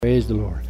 Praise the Lord.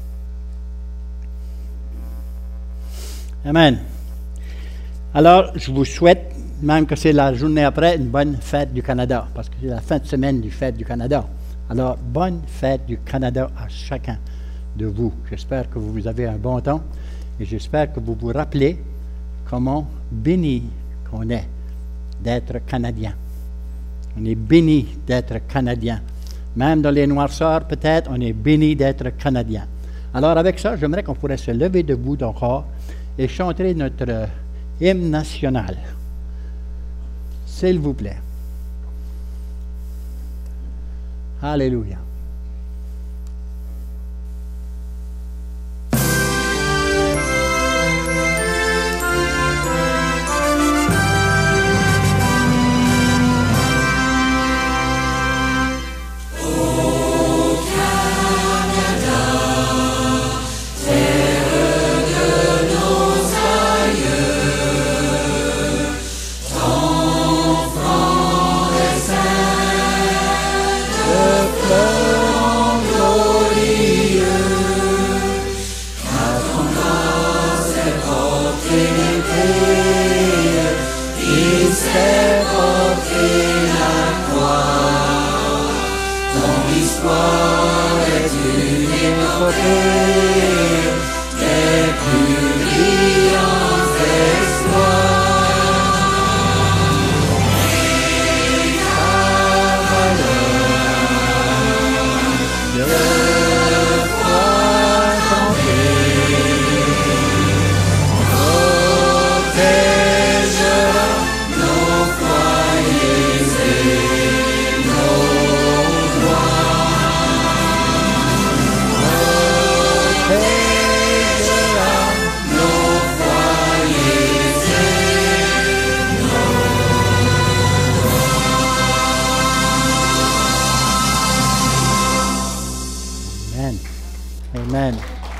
Amen. Alors, je vous souhaite, même que c'est la journée après, une bonne fête du Canada, parce que c'est la fin de semaine du fête du Canada. Alors, bonne fête du Canada à chacun de vous. J'espère que vous avez un bon temps et j'espère que vous vous rappelez comment béni qu'on est d'être Canadien. On est béni d'être Canadien. Même dans les noirceurs, peut-être, on est béni d'être Canadien. Alors, avec ça, j'aimerais qu'on pourrait se lever debout encore et chanter notre hymne national. S'il vous plaît. Alléluia. Amen.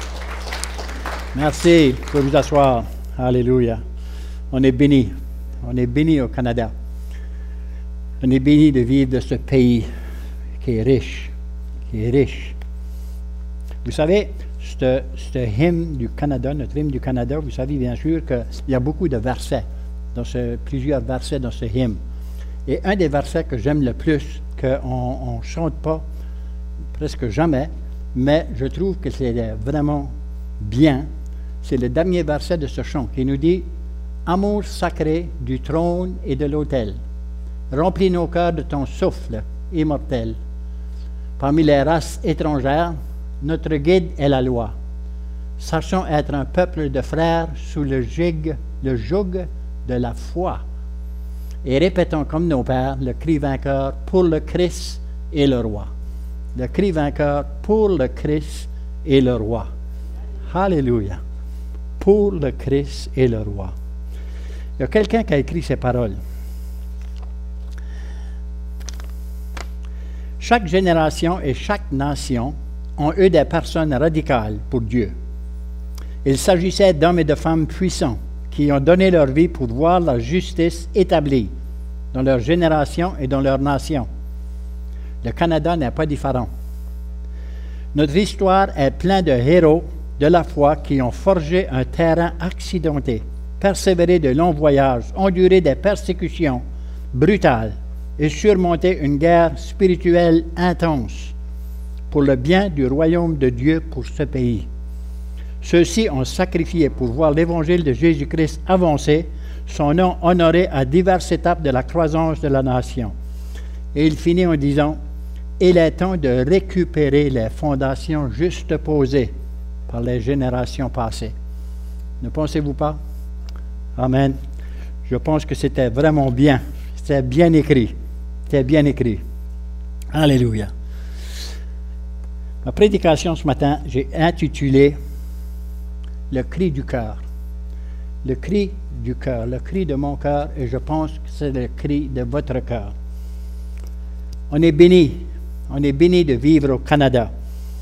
Merci. Vous pouvez vous asseoir. Alléluia. On est béni. On est béni au Canada. On est béni de vivre de ce pays qui est riche. Qui est riche. Vous savez, ce hymne du Canada, notre hymne du Canada, vous savez bien sûr qu'il y a beaucoup de versets, plusieurs versets dans ce hymne. Et un des versets que j'aime le plus, qu'on ne chante pas presque jamais, mais je trouve que c'est vraiment bien, c'est le dernier verset de ce chant qui nous dit « Amour sacré du trône et de l'autel, remplis nos cœurs de ton souffle immortel. Parmi les races étrangères, notre guide est la loi. Sachons être un peuple de frères sous le joug de la foi. Et répétons comme nos pères le cri vainqueur pour le Christ et le roi. » Le cri vainqueur pour le Christ et le roi. Alléluia. Pour le Christ et le roi. Il y a quelqu'un qui a écrit ces paroles. Chaque génération et chaque nation ont eu des personnes radicales pour Dieu. Il s'agissait d'hommes et de femmes puissants qui ont donné leur vie pour voir la justice établie dans leur génération et dans leur nation. Le Canada n'est pas différent. Notre histoire est pleine de héros de la foi qui ont forgé un terrain accidenté, persévéré de longs voyages, enduré des persécutions brutales et surmonté une guerre spirituelle intense pour le bien du royaume de Dieu pour ce pays. Ceux-ci ont sacrifié pour voir l'Évangile de Jésus-Christ avancer, son nom honoré à diverses étapes de la croissance de la nation. Et il finit en disant « Il est temps de récupérer les fondations juste posées par les générations passées. » Ne pensez-vous pas? Amen. Je pense que c'était vraiment bien. C'était bien écrit. C'était bien écrit. Alléluia. Ma prédication ce matin, j'ai intitulé « Le cri du cœur ». Le cri du cœur, le cri de mon cœur, et je pense que c'est le cri de votre cœur. On est béni de vivre au Canada.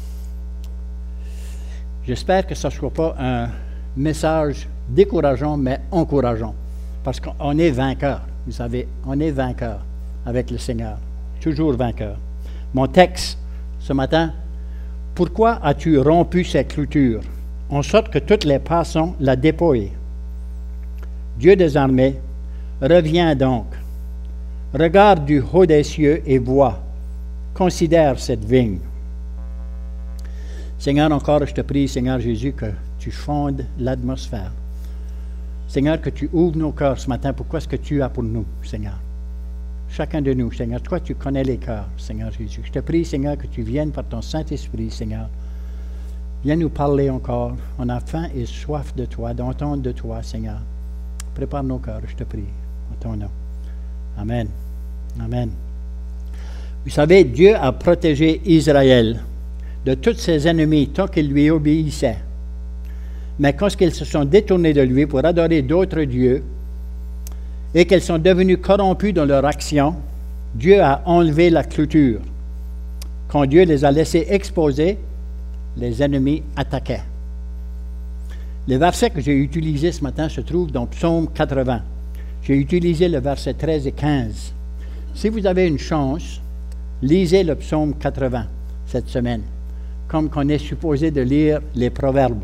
J'espère que ce ne soit pas un message décourageant, mais encourageant, parce qu'on est vainqueur. Vous savez, on est vainqueur avec le Seigneur, toujours vainqueur. Mon texte ce matin, pourquoi as-tu rompu ces clôtures, en sorte que toutes les passants la dépouillent? Dieu des armées, reviens donc. Regarde du haut des cieux et vois. Considère cette vigne. Seigneur, encore je te prie, Seigneur Jésus, que tu fondes l'atmosphère. Seigneur, que tu ouvres nos cœurs ce matin pour ce que tu as pour nous, Seigneur. Chacun de nous, Seigneur, toi tu connais les cœurs, Seigneur Jésus. Je te prie, Seigneur, que tu viennes par ton Saint-Esprit, Seigneur. Viens nous parler encore. On a faim et soif de toi, d'entendre de toi, Seigneur. Prépare nos cœurs, je te prie, en ton nom. Amen. Amen. Vous savez, Dieu a protégé Israël de tous ses ennemis tant qu'ils lui obéissaient. Mais quand ils se sont détournés de lui pour adorer d'autres dieux et qu'ils sont devenus corrompus dans leur action, Dieu a enlevé la clôture. Quand Dieu les a laissés exposés, les ennemis attaquaient. Les versets que j'ai utilisés ce matin se trouvent dans Psaume 80. J'ai utilisé le verset 13 et 15. Si vous avez une chance, lisez le Psaume 80 cette semaine, comme qu'on est supposé de lire les Proverbes.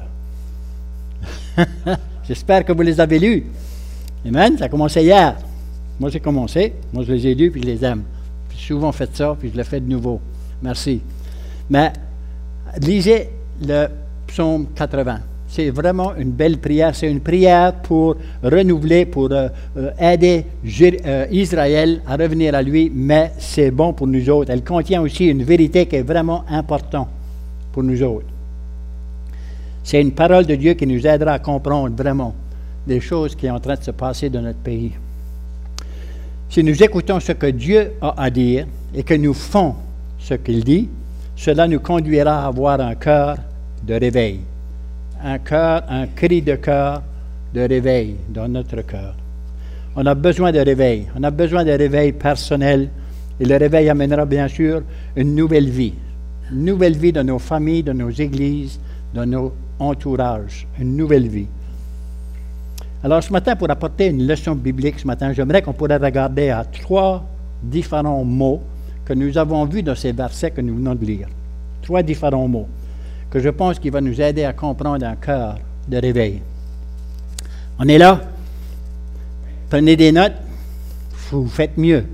J'espère que vous les avez lus. Amen. Ça a commencé hier. Moi, j'ai commencé. Moi, je les ai lus, puis je les aime. J'ai souvent fait ça, puis je le fais de nouveau. Merci. Mais lisez le Psaume 80. C'est vraiment une belle prière. C'est une prière pour renouveler, pour aider Israël à revenir à lui, mais c'est bon pour nous autres. Elle contient aussi une vérité qui est vraiment importante pour nous autres. C'est une parole de Dieu qui nous aidera à comprendre vraiment des choses qui sont en train de se passer dans notre pays. Si nous écoutons ce que Dieu a à dire et que nous faisons ce qu'il dit, cela nous conduira à avoir un cœur de réveil. Un cri de cœur de réveil dans notre cœur. On a besoin de réveil. On a besoin de réveil personnel. Et le réveil amènera bien sûr une nouvelle vie. Une nouvelle vie dans nos familles, dans nos églises, dans nos entourages. Une nouvelle vie. Alors ce matin, pour apporter une leçon biblique ce matin, j'aimerais qu'on pourrait regarder à 3 différents mots que nous avons vus dans ces versets que nous venons de lire. 3 différents mots que je pense qu'il va nous aider à comprendre un cœur de réveil. On est là? Prenez des notes. Vous faites mieux.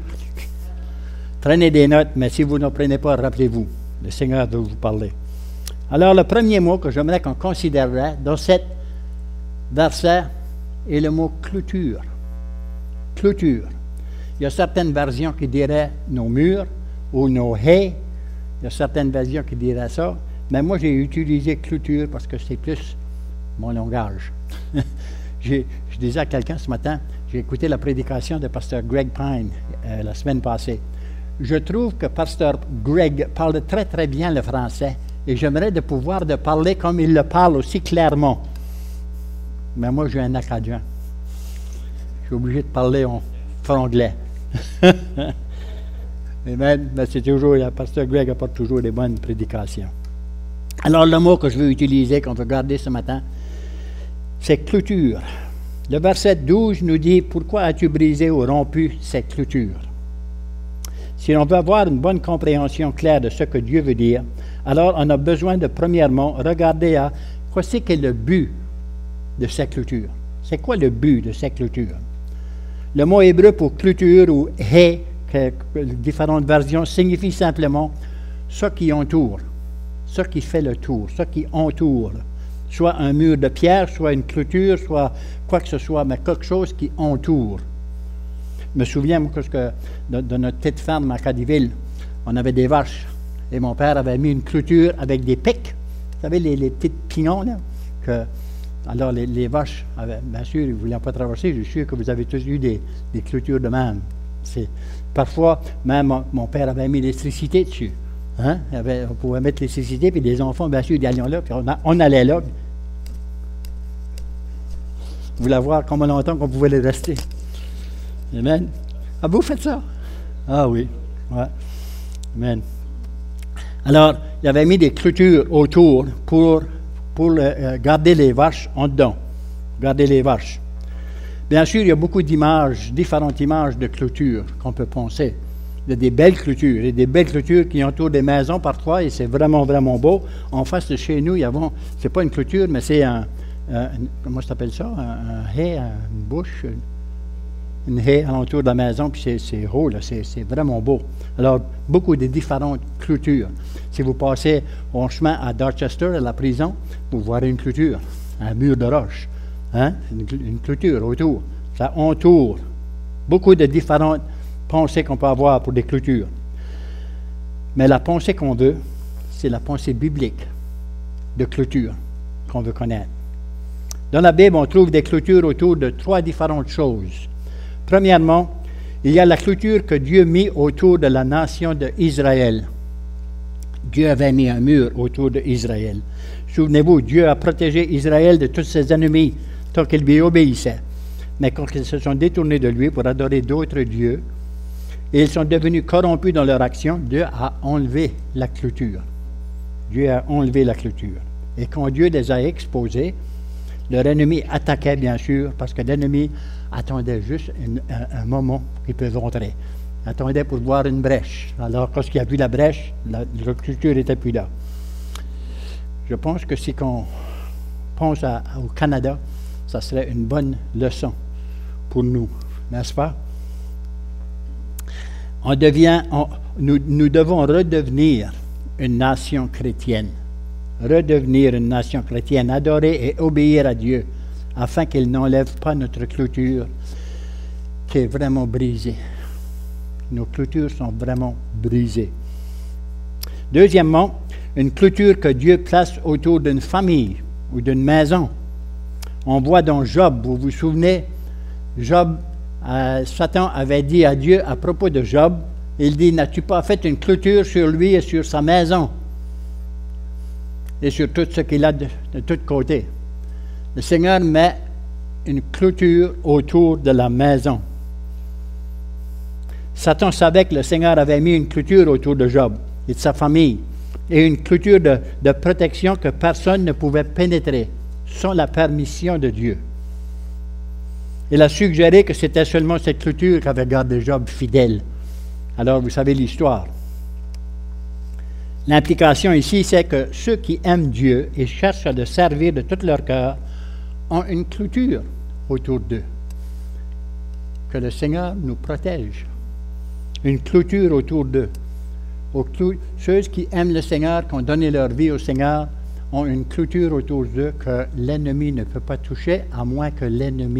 Prenez des notes, mais si vous ne prenez pas, rappelez-vous, le Seigneur veut vous parler. Alors, le premier mot que j'aimerais qu'on considérerait dans cet verset est le mot clôture. Clôture. Il y a certaines versions qui diraient nos murs ou nos haies. Il y a certaines versions qui diraient ça. Mais moi, j'ai utilisé clôture parce que c'est plus mon langage. Je disais à quelqu'un ce matin, j'ai écouté la prédication de pasteur Greg Pine la semaine passée. Je trouve que pasteur Greg parle très, très bien le français et j'aimerais de pouvoir de parler comme il le parle aussi clairement. Mais moi, j'ai un Acadien. Je suis obligé de parler en franglais. Mais c'est toujours, le pasteur Greg apporte toujours des bonnes prédications. Alors, le mot que je veux utiliser, qu'on veut garder ce matin, c'est clôture. Le verset 12 nous dit « Pourquoi as-tu brisé ou rompu ces clôtures ?» Si on veut avoir une bonne compréhension claire de ce que Dieu veut dire, alors on a besoin de, premièrement, regarder à quoi c'est qu'est le but de ces clôtures. C'est quoi le but de ces clôtures? Le mot hébreu pour clôture ou « haie », différentes versions, signifie simplement ce qui entoure. Ce qui fait le tour, ce qui entoure, soit un mur de pierre, soit une clôture, soit quoi que ce soit, mais quelque chose qui entoure. Je me souviens, moi, que dans notre petite ferme à Cadiville, on avait des vaches, et mon père avait mis une clôture avec des pics, vous savez, les petits pignons, là, alors les vaches, bien sûr, ils ne voulaient pas traverser, je suis sûr que vous avez tous eu des clôtures de même. Parfois, même mon père avait mis l'électricité dessus. Hein? On pouvait mettre l'électricité, puis les enfants, bien sûr, ils allaient là, puis on allait là. Vous voulez voir comment longtemps qu'on pouvait les rester. Amen. Ah, vous faites ça? Ah oui. Ouais. Amen. Alors, il avait mis des clôtures autour pour garder les vaches en dedans. Garder les vaches. Bien sûr, il y a beaucoup d'images, différentes images de clôtures qu'on peut penser. Il y a des belles clôtures. Il y a des belles clôtures qui entourent des maisons parfois et c'est vraiment, vraiment beau. En face de chez nous, c'est pas une clôture, mais c'est comment ça s'appelle ça? Un haie, une bouche, une haie alentour de la maison, puis c'est haut, là, c'est vraiment beau. Alors, beaucoup de différentes clôtures. Si vous passez en chemin à Dorchester, à la prison, vous verrez une clôture, un mur de roche, hein? Une clôture autour. Ça entoure beaucoup de différentes pensées qu'on peut avoir pour des clôtures. Mais la pensée qu'on veut, c'est la pensée biblique de clôture qu'on veut connaître. Dans la Bible, on trouve des clôtures autour de 3 différentes choses. Premièrement, il y a la clôture que Dieu mit autour de la nation d'Israël. Dieu avait mis un mur autour d'Israël. Souvenez-vous, Dieu a protégé Israël de tous ses ennemis tant qu'il lui obéissait. Mais quand ils se sont détournés de lui pour adorer d'autres dieux, et ils sont devenus corrompus dans leur action, Dieu a enlevé la clôture. Dieu a enlevé la clôture. Et quand Dieu les a exposés, leur ennemi attaquait bien sûr, parce que l'ennemi attendait juste un moment qu'ils peuvent rentrer. Attendait pour voir une brèche. Alors, quand il a vu la brèche, la clôture n'était plus là. Je pense que si on pense au Canada, ça serait une bonne leçon pour nous, n'est-ce pas? Nous devons redevenir une nation chrétienne. Redevenir une nation chrétienne, adorer et obéir à Dieu, afin qu'il n'enlève pas notre clôture qui est vraiment brisée. Nos clôtures sont vraiment brisées. Deuxièmement, une clôture que Dieu place autour d'une famille ou d'une maison. On voit dans Job, vous vous souvenez, Satan avait dit à Dieu à propos de Job, il dit, n'as-tu pas fait une clôture sur lui et sur sa maison et sur tout ce qu'il a de tous côtés? Le Seigneur met une clôture autour de la maison. Satan savait que le Seigneur avait mis une clôture autour de Job et de sa famille, et une clôture de protection que personne ne pouvait pénétrer sans la permission de Dieu. Il a suggéré que c'était seulement cette clôture qu'avait gardé Job fidèle. Alors, vous savez l'histoire. L'implication ici, c'est que ceux qui aiment Dieu et cherchent à le servir de tout leur cœur ont une clôture autour d'eux. Que le Seigneur nous protège. Une clôture autour d'eux. Ceux qui aiment le Seigneur, qui ont donné leur vie au Seigneur, ont une clôture autour d'eux que l'ennemi ne peut pas toucher, à moins que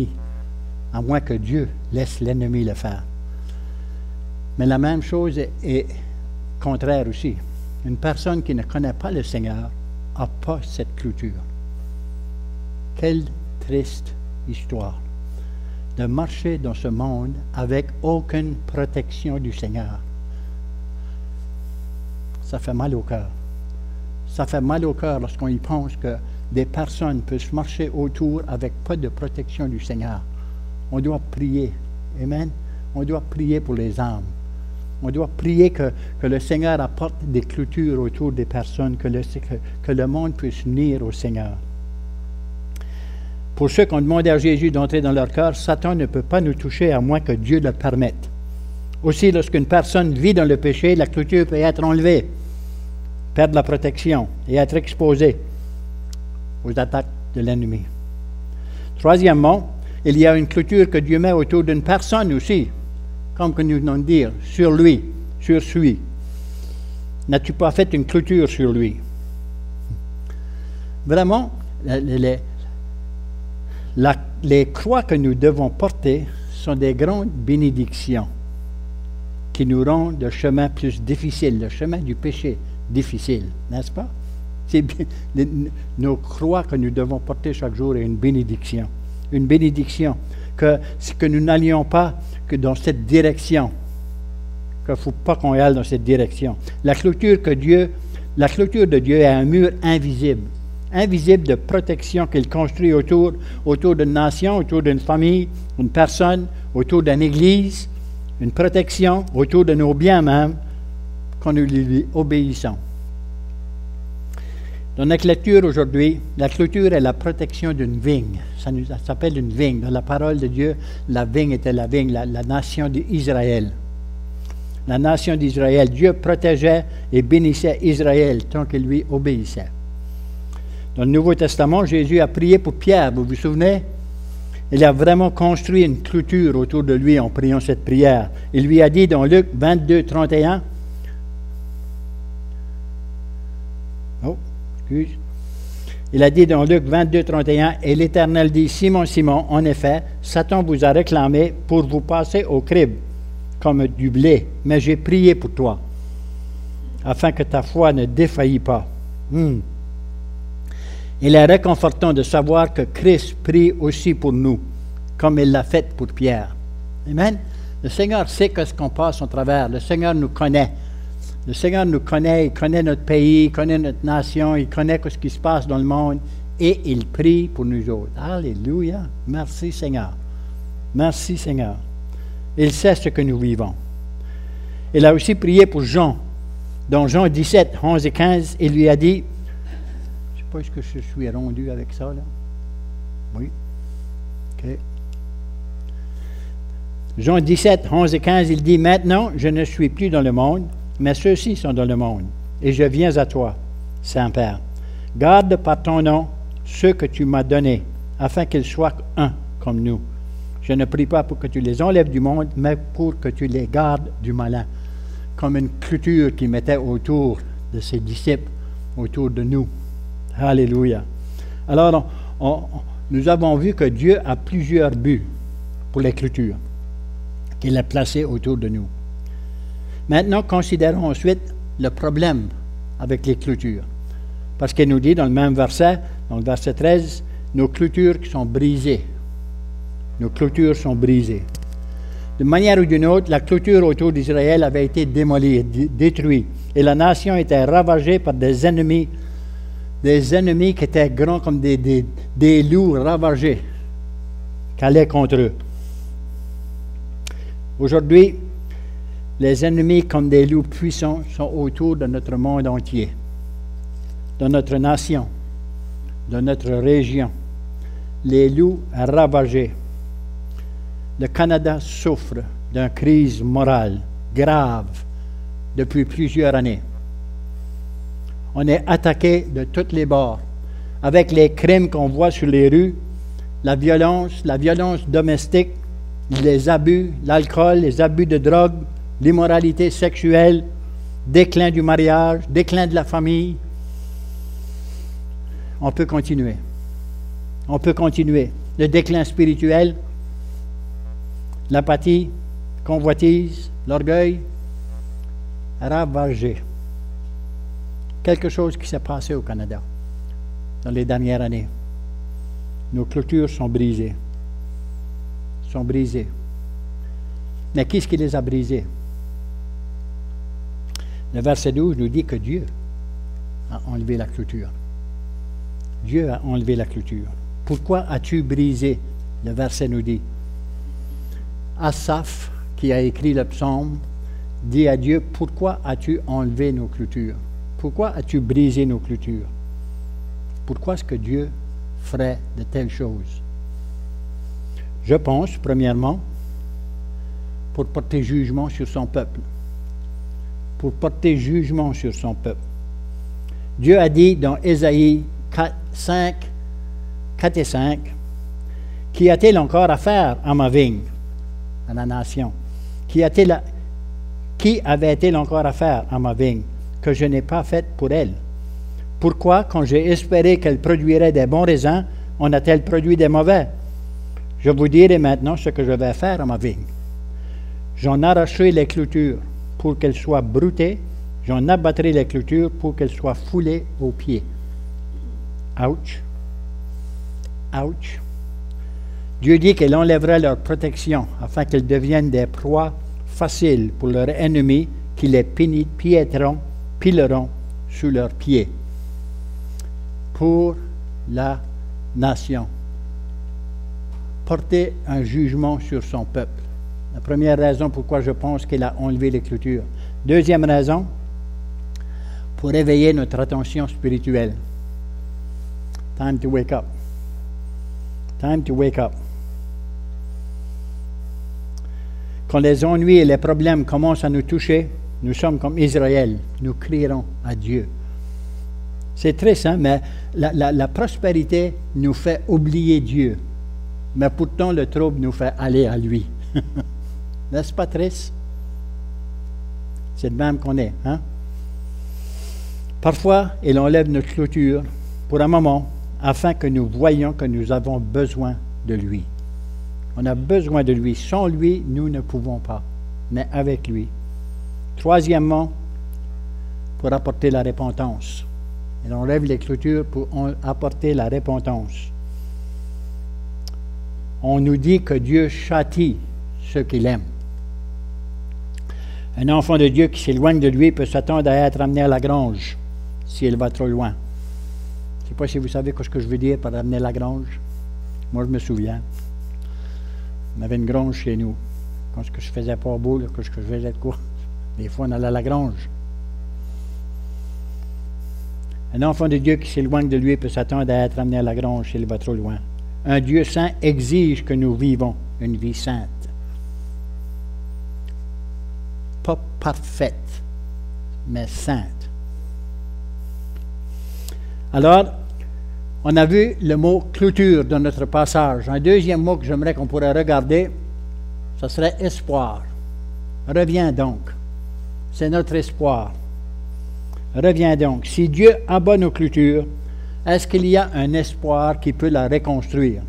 Dieu laisse l'ennemi le faire. Mais la même chose est contraire aussi. Une personne qui ne connaît pas le Seigneur n'a pas cette clôture. Quelle triste histoire de marcher dans ce monde avec aucune protection du Seigneur. Ça fait mal au cœur. Ça fait mal au cœur lorsqu'on y pense que des personnes peuvent marcher autour avec pas de protection du Seigneur. On doit prier. Amen. On doit prier pour les âmes. On doit prier que le Seigneur apporte des clôtures autour des personnes, que le monde puisse venir au Seigneur. Pour ceux qui ont demandé à Jésus d'entrer dans leur cœur, Satan ne peut pas nous toucher à moins que Dieu le permette. Aussi, lorsqu'une personne vit dans le péché, la clôture peut être enlevée, perdre la protection et être exposée aux attaques de l'ennemi. Troisièmement, il y a une clôture que Dieu met autour d'une personne aussi, comme que nous venons de dire, sur lui, sur lui. N'as-tu pas fait une clôture sur lui? Vraiment, les croix que nous devons porter sont des grandes bénédictions qui nous rendent le chemin plus difficile, le chemin du péché difficile, n'est-ce pas? Nos croix que nous devons porter chaque jour est une bénédiction. Une bénédiction que nous n'allions pas que dans cette direction, qu'il ne faut pas qu'on aille dans cette direction. La clôture de Dieu est un mur invisible de protection qu'il construit autour d'une nation, autour d'une famille, une personne, autour d'une église, une protection autour de nos biens même, quand nous lui obéissons. Dans notre lecture aujourd'hui, la clôture est la protection d'une vigne. Ça s'appelle une vigne. Dans la parole de Dieu, la vigne était la vigne, la nation d'Israël. la nation d'Israël. Dieu protégeait et bénissait Israël tant qu'il lui obéissait. Dans le Nouveau Testament, Jésus a prié pour Pierre, vous vous souvenez? Il a vraiment construit une clôture autour de lui en priant cette prière. Il lui a dit dans Luc 22, 31, il a dit dans Luc 22, 31, « Et l'Éternel dit, Simon, Simon, en effet, Satan vous a réclamé pour vous passer au crible, comme du blé, mais j'ai prié pour toi, afin que ta foi ne défaillit pas. » Il est réconfortant de savoir que Christ prie aussi pour nous, comme il l'a fait pour Pierre. Amen. Le Seigneur sait ce qu'on passe au travers. Le Seigneur nous connaît. Le Seigneur nous connaît. Il connaît notre pays, il connaît notre nation, il connaît ce qui se passe dans le monde. Et il prie pour nous autres. Alléluia. Merci Seigneur. Merci Seigneur. Il sait ce que nous vivons. Il a aussi prié pour Jean. Dans Jean 17, 11 et 15, il lui a dit... Pas est-ce que je suis rendu avec ça, là? Oui. OK. Jean 17, 11 et 15, il dit, « Maintenant, je ne suis plus dans le monde, mais ceux-ci sont dans le monde, et je viens à toi, Saint-Père. Garde par ton nom ceux que tu m'as donnés, afin qu'ils soient un comme nous. Je ne prie pas pour que tu les enlèves du monde, mais pour que tu les gardes du malin. » Comme une clôture qu'il mettait autour de ses disciples, autour de nous. Alléluia. Alors, nous avons vu que Dieu a plusieurs buts pour l'écriture qu'il a placés autour de nous. Maintenant, considérons ensuite le problème avec les clôtures. Parce qu'il nous dit dans le même verset, dans le verset 13, nos clôtures sont brisées. Nos clôtures sont brisées. D'une manière ou d'une autre, la clôture autour d'Israël avait été démolie, détruite. Et la nation était ravagée par des ennemis qui étaient grands comme des loups ravagés, qui allaient contre eux. Aujourd'hui, les ennemis comme des loups puissants sont autour de notre monde entier, de notre nation, de notre région. Les loups ravagés. Le Canada souffre d'une crise morale grave depuis plusieurs années. On est attaqué de tous les bords, avec les crimes qu'on voit sur les rues, la violence domestique, les abus, l'alcool, les abus de drogue, l'immoralité sexuelle, déclin du mariage, déclin de la famille. On peut continuer. On peut continuer. Le déclin spirituel, l'apathie, convoitise, l'orgueil, ravagé. Quelque chose qui s'est passé au Canada dans les dernières années. Nos clôtures sont brisées. Sont brisées. Mais qui est-ce qui les a brisées? Le verset 12 nous dit que Dieu a enlevé la clôture. Dieu a enlevé la clôture. Pourquoi as-tu brisé? Le verset nous dit. Asaph, qui a écrit le psaume, dit à Dieu, pourquoi as-tu enlevé nos clôtures? Pourquoi as-tu brisé nos clôtures? Pourquoi est-ce que Dieu ferait de telles choses? Je pense, premièrement, pour porter jugement sur son peuple. Pour porter jugement sur son peuple. Dieu a dit dans Ésaïe 4 et 5, « Qu'y a-t-il encore à faire à ma vigne? » À la nation. Qui avait-il encore à faire à ma vigne que je n'ai pas faite pour elle? Pourquoi, quand j'ai espéré qu'elle produirait des bons raisins, en a-t-elle produit des mauvais? Je vous dirai maintenant ce que je vais faire à ma vigne. J'en arracherai les clôtures pour qu'elles soient broutées, j'en abattrai les clôtures pour qu'elles soient foulées aux pieds. Ouch! Ouch! Dieu dit qu'il enlèverait leur protection afin qu'ils deviennent des proies faciles pour leurs ennemis qui les pileront sous leurs pieds. Pour la nation. Porter un jugement sur son peuple. La première raison pourquoi je pense qu'il a enlevé les clôtures. Deuxième raison, pour éveiller notre attention spirituelle. Time to wake up. Time to wake up. Quand les ennuis et les problèmes commencent à nous toucher, nous sommes comme Israël, nous crierons à Dieu. C'est triste, hein? Mais la prospérité nous fait oublier Dieu. Mais pourtant, le trouble nous fait aller à lui. N'est-ce pas triste? C'est de même qu'on est. Hein? Parfois, il enlève notre clôture pour un moment, afin que nous voyions que nous avons besoin de lui. On a besoin de lui. Sans lui, nous ne pouvons pas, mais avec lui. Troisièmement, pour apporter la repentance. Il enlève les clôtures pour apporter la repentance. On nous dit que Dieu châtie ceux qu'il aime. Un enfant de Dieu qui s'éloigne de lui peut s'attendre à être amené à la grange s'il va trop loin. Je ne sais pas si vous savez ce que je veux dire par amener à la grange. Moi, je me souviens. On avait une grange chez nous. Quand je faisais pas beau, quand je faisais de quoi, des fois, on allait à la grange. Un enfant de Dieu qui s'éloigne de lui peut s'attendre à être amené à la grange s'il va trop loin. Un Dieu saint exige que nous vivons une vie sainte. Pas parfaite, mais sainte. Alors, on a vu le mot clôture dans notre passage. Un deuxième mot que j'aimerais qu'on pourrait regarder, ce serait espoir. Reviens donc. C'est notre espoir. Reviens donc. Si Dieu abat nos clôtures, est-ce qu'il y a un espoir qui peut la reconstruire?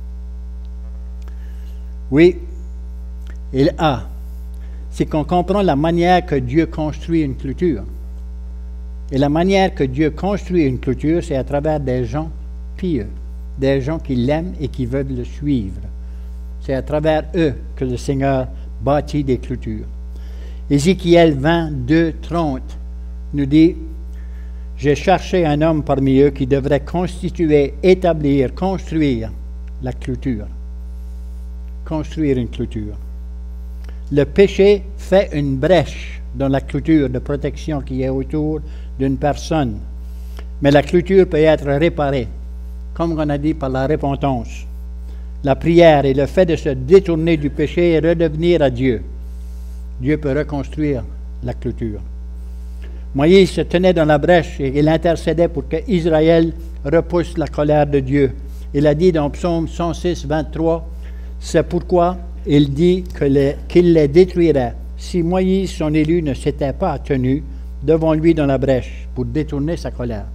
Oui, il a. C'est qu'on comprend la manière que Dieu construit une clôture. Et la manière que Dieu construit une clôture, c'est à travers des gens pieux, des gens qui l'aiment et qui veulent le suivre. C'est à travers eux que le Seigneur bâtit des clôtures. Ézéchiel 22, 30 nous dit: j'ai cherché un homme parmi eux qui devrait constituer, établir, construire la clôture. Construire une clôture. Le péché fait une brèche dans la clôture de protection qui est autour d'une personne. Mais la clôture peut être réparée, comme on a dit, par la repentance, la prière et le fait de se détourner du péché et redevenir à Dieu. Dieu peut reconstruire la clôture. Moïse se tenait dans la brèche et il intercédait pour que Israël repousse la colère de Dieu. Il a dit dans Psaume 106, 23, c'est pourquoi il dit qu'il les détruirait si Moïse, son élu, ne s'était pas tenu devant lui dans la brèche pour détourner sa colère.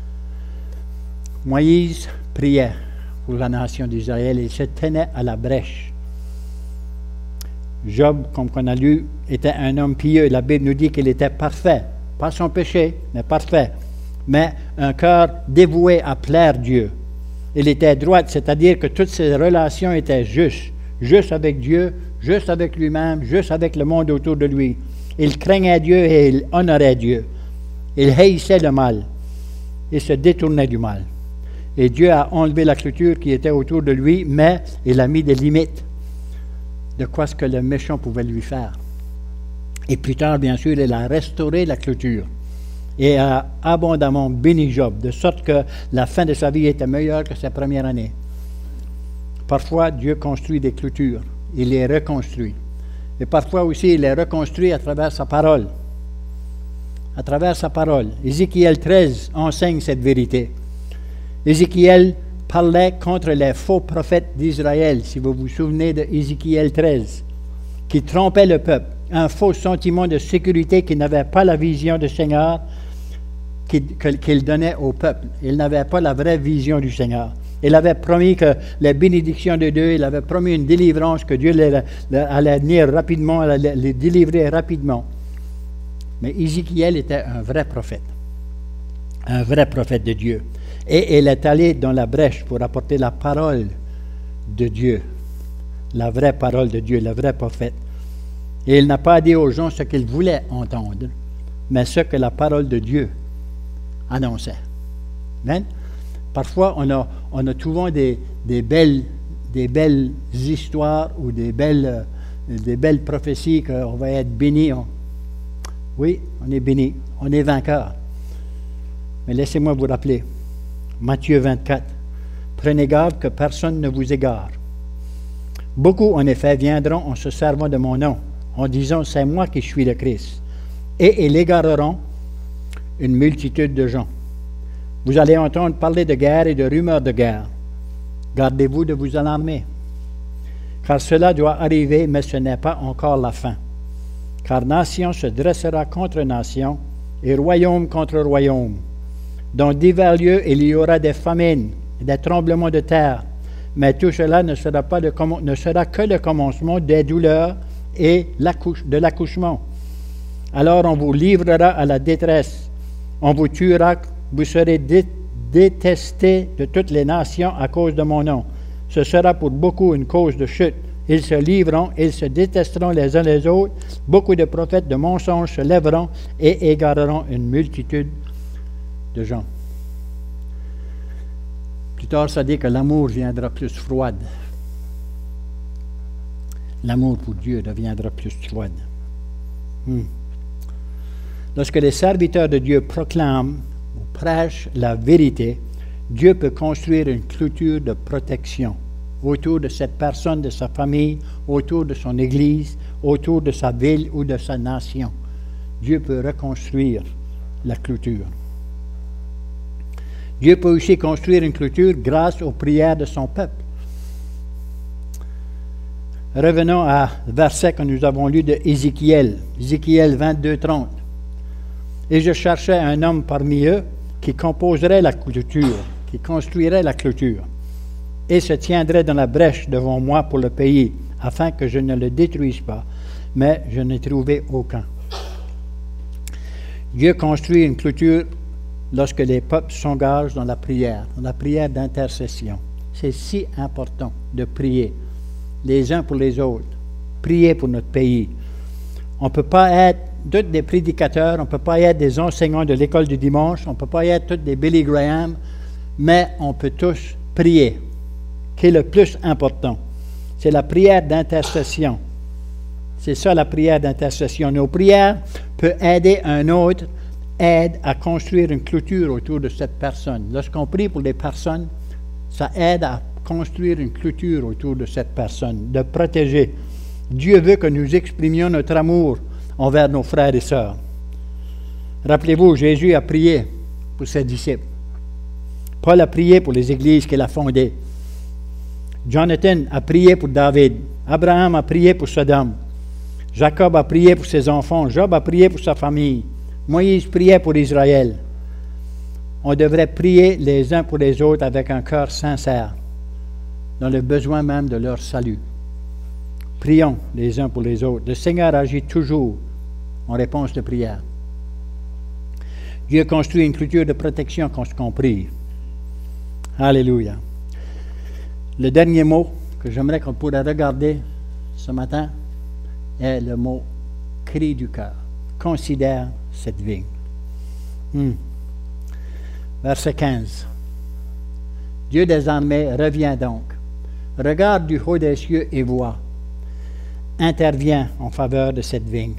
Moïse priait pour la nation d'Israël et il se tenait à la brèche. Job, comme on a lu, était un homme pieux. La Bible nous dit qu'il était parfait. Pas son péché, mais parfait. Mais un cœur dévoué à plaire Dieu. Il était droit, c'est-à-dire que toutes ses relations étaient justes. Juste avec Dieu, juste avec lui-même, juste avec le monde autour de lui. Il craignait Dieu et il honorait Dieu. Il haïssait le mal. Il se détournait du mal. Et Dieu a enlevé la clôture qui était autour de lui, mais il a mis des limites de quoi ce que le méchant pouvait lui faire. Et plus tard, bien sûr, il a restauré la clôture et a abondamment béni Job, de sorte que la fin de sa vie était meilleure que sa première année. Parfois, Dieu construit des clôtures, il les reconstruit. Et parfois aussi, il les reconstruit à travers sa parole. À travers sa parole. Ézéchiel 13 enseigne cette vérité. Ézéchiel parlait contre les faux prophètes d'Israël, si vous vous souvenez de Ézéchiel 13, qui trompaient le peuple. Un faux sentiment de sécurité qui n'avait pas la vision du Seigneur qu'il donnait au peuple. Il n'avait pas la vraie vision du Seigneur. Il avait promis que les bénédictions de Dieu, il avait promis une délivrance, que Dieu allait venir rapidement, allait les délivrer rapidement. Mais Ézéchiel était un vrai prophète de Dieu. Et il est allé dans la brèche pour apporter la parole de Dieu, la vraie parole de Dieu, le vrai prophète. Et il n'a pas dit aux gens ce qu'ils voulaient entendre, mais ce que la parole de Dieu annonçait. Amen? Parfois, on a souvent des belles histoires ou des belles prophéties qu'on va être béni. Oui, on est béni, on est vainqueur. Mais laissez-moi vous rappeler, Matthieu 24, prenez garde que personne ne vous égare. Beaucoup, en effet, viendront en se servant de mon nom, en disant, c'est moi qui suis le Christ. Et ils égareront une multitude de gens. Vous allez entendre parler de guerre et de rumeurs de guerre. Gardez-vous de vous alarmer, car cela doit arriver, mais ce n'est pas encore la fin. Car nation se dressera contre nation, et royaume contre royaume. Dans divers lieux, il y aura des famines, des tremblements de terre, mais tout cela ne sera que le commencement des douleurs et de l'accouchement. Alors on vous livrera à la détresse, on vous tuera, vous serez détestés de toutes les nations à cause de mon nom. Ce sera pour beaucoup une cause de chute. Ils se livreront, ils se détesteront les uns les autres. Beaucoup de prophètes de mensonges se lèveront et égareront une multitude de gens. Plus tard, ça dit que l'amour viendra plus froide. L'amour pour Dieu deviendra plus froide. Lorsque les serviteurs de Dieu proclament ou prêchent la vérité, Dieu peut construire une clôture de protection autour de cette personne, de sa famille, autour de son église, autour de sa ville ou de sa nation. Dieu peut reconstruire la clôture. Dieu peut aussi construire une clôture grâce aux prières de son peuple. Revenons à verset que nous avons lu de Ézéchiel 22:30. Et je cherchais un homme parmi eux qui composerait la clôture, qui construirait la clôture, et se tiendrait dans la brèche devant moi pour le pays, afin que je ne le détruise pas. Mais je n'ai trouvé aucun. Dieu construit une clôture lorsque les peuples s'engagent dans la prière d'intercession. C'est si important de prier les uns pour les autres, prier pour notre pays. On ne peut pas être tous des prédicateurs, on ne peut pas être des enseignants de l'école du dimanche, on ne peut pas être tous des Billy Graham, mais on peut tous prier. Qui est le plus important? C'est la prière d'intercession. C'est ça la prière d'intercession. Nos prières peuvent aider un autre, aide à construire une clôture autour de cette personne. Lorsqu'on prie pour des personnes, ça aide à construire une clôture autour de cette personne, de protéger. Dieu veut que nous exprimions notre amour envers nos frères et sœurs. Rappelez-vous, Jésus a prié pour ses disciples. Paul a prié pour les églises qu'il a fondées. Jonathan a prié pour David. Abraham a prié pour Sodome. Jacob a prié pour ses enfants. Job a prié pour sa famille. Moïse priait pour Israël. On devrait prier les uns pour les autres avec un cœur sincère, dans le besoin même de leur salut. Prions les uns pour les autres. Le Seigneur agit toujours en réponse de prière. Dieu construit une clôture de protection quand on prie. Alléluia. Le dernier mot que j'aimerais qu'on pourrait regarder ce matin est le mot « cri du cœur ». Considère cette vigne. Verset 15. Dieu des armées revient donc. Regarde du haut des cieux et vois. Intervient en faveur de cette vigne.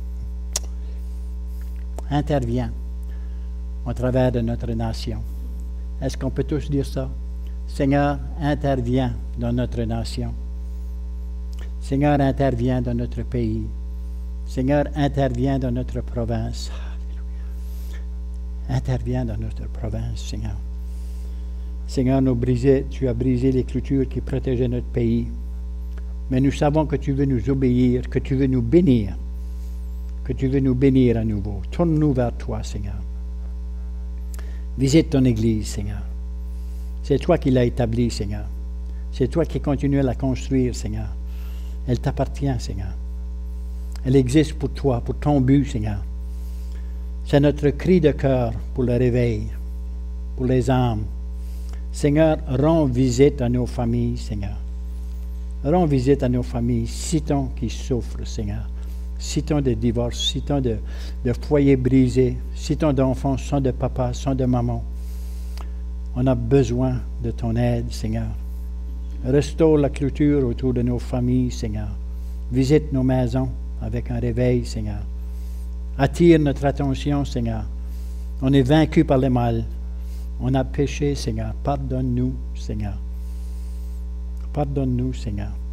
Intervient au travers de notre nation. Est-ce qu'on peut tous dire ça? Seigneur, interviens dans notre nation. Seigneur, interviens dans notre pays. Seigneur, interviens dans notre province. Interviens dans notre province, Seigneur. Seigneur, tu as brisé les clôtures qui protégeaient notre pays. Mais nous savons que tu veux nous obéir, que tu veux nous bénir, que tu veux nous bénir à nouveau. Tourne-nous vers toi, Seigneur. Visite ton Église, Seigneur. C'est toi qui l'as établie, Seigneur. C'est toi qui continues à la construire, Seigneur. Elle t'appartient, Seigneur. Elle existe pour toi, pour ton but, Seigneur. C'est notre cri de cœur pour le réveil, pour les âmes. Seigneur, rends visite à nos familles, Seigneur. Rends visite à nos familles. Citons qui souffrent, Seigneur. Citons de divorces, citons de foyers brisés, citons d'enfants sans de papa, sans de maman. On a besoin de ton aide, Seigneur. Restaure la clôture autour de nos familles, Seigneur. Visite nos maisons avec un réveil, Seigneur. Attire notre attention, Seigneur. On est vaincu par le mal. On a péché, Seigneur. Pardonne-nous, Seigneur. Pardonne-nous, Seigneur.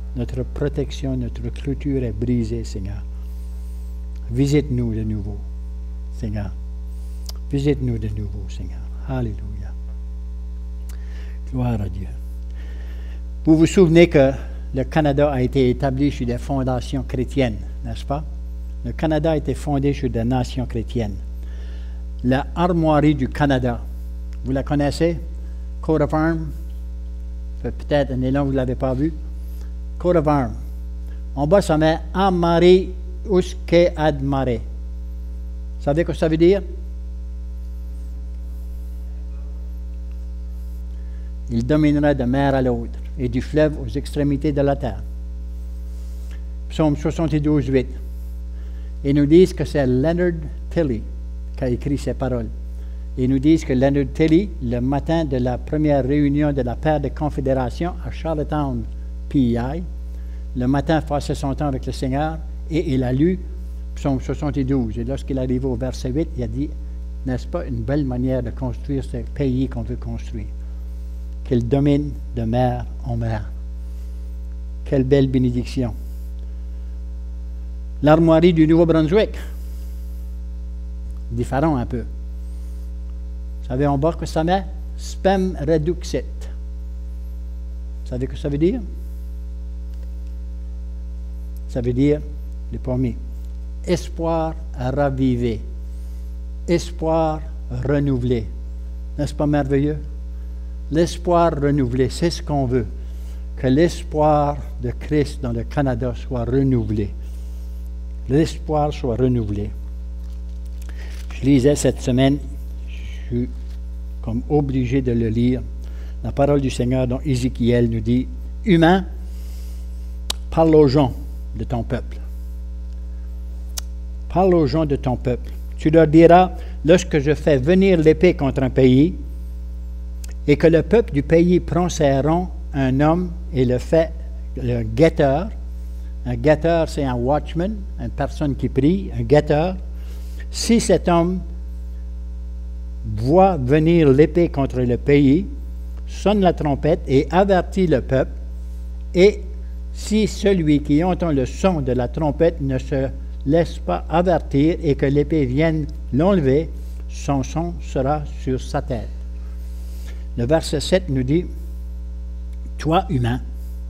Notre protection, notre clôture est brisée, Seigneur. Visite-nous de nouveau, Seigneur. Visite-nous de nouveau, Seigneur. Alléluia. Gloire à Dieu. Vous vous souvenez que le Canada a été établi sur des fondations chrétiennes, n'est-ce pas? Le Canada a été fondé sur des nations chrétiennes. La armoirie du Canada, vous la connaissez? Coat of Arms? Peut-être un élan, vous ne l'avez pas vu. Coat of Arms. En bas, ça met Amari Usque Admare. Vous savez ce que ça veut dire? Il dominera de mer à l'autre et du fleuve aux extrémités de la terre. Psaume 72, 8. Ils nous disent que c'est Leonard Tilley qui a écrit ces paroles. Ils nous disent que Leonard Tilley, le matin de la première réunion de la paire de confédération à Charlottetown, PEI, le matin passait son temps avec le Seigneur et il a lu Psaume 72. Et lorsqu'il est arrivé au verset 8, il a dit, n'est-ce pas une belle manière de construire ce pays qu'on veut construire? Qu'il domine de mer en mer. Quelle belle bénédiction. L'armoirie du Nouveau-Brunswick, différent un peu. Vous savez en bas que ça met? Spem Reduxit. Vous savez ce que ça veut dire? Ça veut dire, les premiers, espoir ravivé, espoir renouvelé. N'est-ce pas merveilleux? L'espoir renouvelé, c'est ce qu'on veut. Que l'espoir de Christ dans le Canada soit renouvelé. L'espoir soit renouvelé. Je lisais cette semaine, je suis comme obligé de le lire, la parole du Seigneur dont Ézéchiel nous dit, « Humain, parle aux gens de ton peuple. Parle aux gens de ton peuple. Tu leur diras, lorsque je fais venir l'épée contre un pays, et que le peuple du pays prend ses rangs, un homme, et le fait le guetteur. Un guetteur, c'est un watchman, une personne qui prie, un guetteur. Si cet homme voit venir l'épée contre le pays, sonne la trompette et avertit le peuple, et si celui qui entend le son de la trompette ne se laisse pas avertir et que l'épée vienne l'enlever, son son sera sur sa tête. Le verset 7 nous dit, « Toi, humain,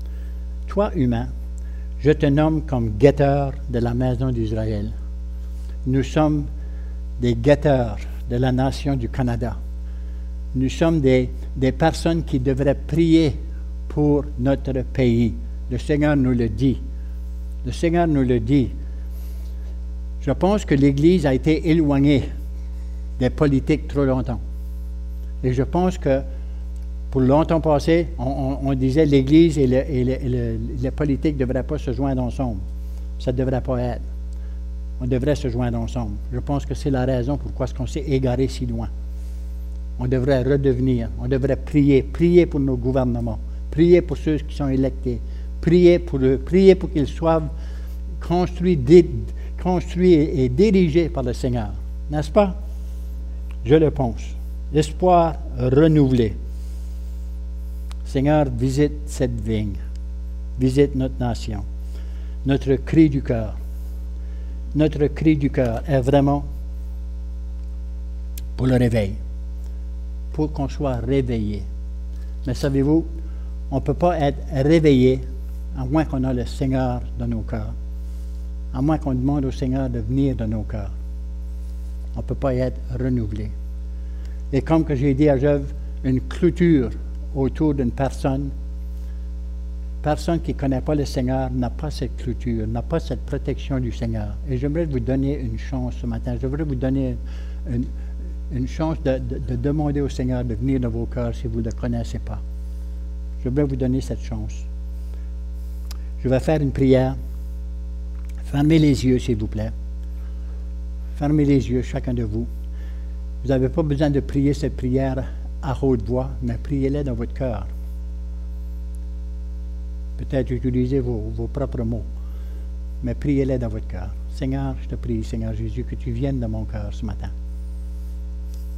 je te nomme comme guetteur de la maison d'Israël. » Nous sommes des guetteurs de la nation du Canada. Nous sommes des personnes qui devraient prier pour notre pays. Le Seigneur nous le dit. Le Seigneur nous le dit. Je pense que l'Église a été éloignée des politiques trop longtemps. Et je pense que pour longtemps passé, on disait l'Église et les politiques ne devraient pas se joindre ensemble. Ça ne devrait pas être. On devrait se joindre ensemble. Je pense que c'est la raison pourquoi on s'est égaré si loin. On devrait redevenir, on devrait prier pour nos gouvernements, prier pour ceux qui sont électés, prier pour eux, prier pour qu'ils soient construits et dirigés par le Seigneur. N'est-ce pas? Je le pense. L'espoir renouvelé. Seigneur, visite cette vigne, visite notre nation. Notre cri du cœur est vraiment pour le réveil, pour qu'on soit réveillé. Mais savez-vous, on ne peut pas être réveillé à moins qu'on ait le Seigneur dans nos cœurs, à moins qu'on demande au Seigneur de venir dans nos cœurs. On ne peut pas être renouvelé. Et comme que j'ai dit à Jeuve, une clôture autour d'une personne qui ne connaît pas le Seigneur n'a pas cette clôture, n'a pas cette protection du Seigneur. Et j'aimerais vous donner une chance ce matin. J'aimerais vous donner une chance de demander au Seigneur de venir dans vos cœurs si vous ne le connaissez pas. J'aimerais vous donner cette chance. Je vais faire une prière. Fermez les yeux, s'il vous plaît. Fermez les yeux, chacun de vous. Vous n'avez pas besoin de prier cette prière à haute voix, mais priez-la dans votre cœur. Peut-être utilisez vos propres mots, mais priez-la dans votre cœur. Seigneur, je te prie, Seigneur Jésus, que tu viennes dans mon cœur ce matin.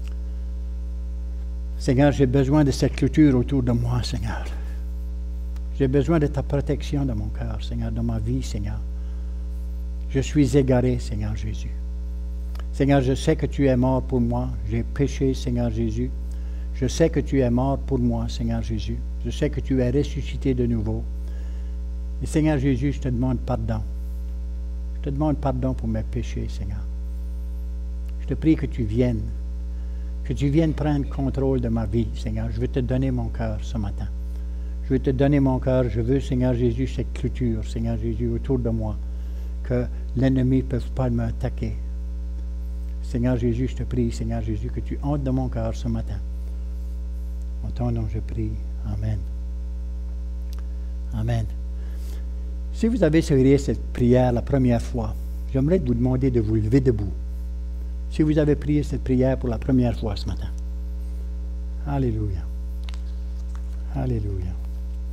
Seigneur, j'ai besoin de cette clôture autour de moi, Seigneur. J'ai besoin de ta protection dans mon cœur, Seigneur, dans ma vie, Seigneur. Je suis égaré, Seigneur Jésus. Seigneur, je sais que tu es mort pour moi. J'ai péché, Seigneur Jésus. Je sais que tu es mort pour moi, Seigneur Jésus. Je sais que tu es ressuscité de nouveau. Et Seigneur Jésus, je te demande pardon. Je te demande pardon pour mes péchés, Seigneur. Je te prie que tu viennes prendre contrôle de ma vie, Seigneur. Je veux te donner mon cœur ce matin. Je veux te donner mon cœur. Je veux, Seigneur Jésus, cette clôture, Seigneur Jésus, autour de moi, que l'ennemi ne peut pas m'attaquer. Seigneur Jésus, je te prie, Seigneur Jésus, que tu entres dans mon cœur ce matin. En ton nom, je prie. Amen. Amen. Si vous avez prié cette prière la première fois, j'aimerais vous demander de vous lever debout. Si vous avez prié cette prière pour la première fois ce matin. Alléluia. Alléluia.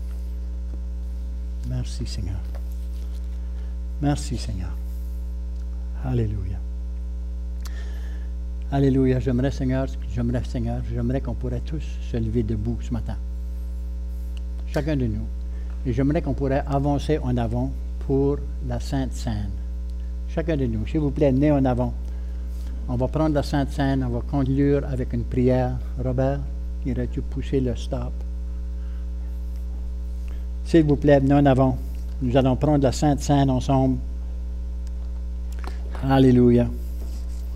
Merci Seigneur. Merci Seigneur. Alléluia. Alléluia. J'aimerais qu'on pourrait tous se lever debout ce matin. Chacun de nous. Et j'aimerais qu'on pourrait avancer en avant pour la Sainte Seine. Chacun de nous. S'il vous plaît, venez en avant. On va prendre la Sainte Seine, on va conclure avec une prière. Robert, irais-tu pousser le stop? S'il vous plaît, venez en avant. Nous allons prendre la Sainte Seine ensemble. Alléluia.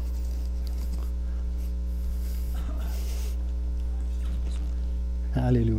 Alléluia.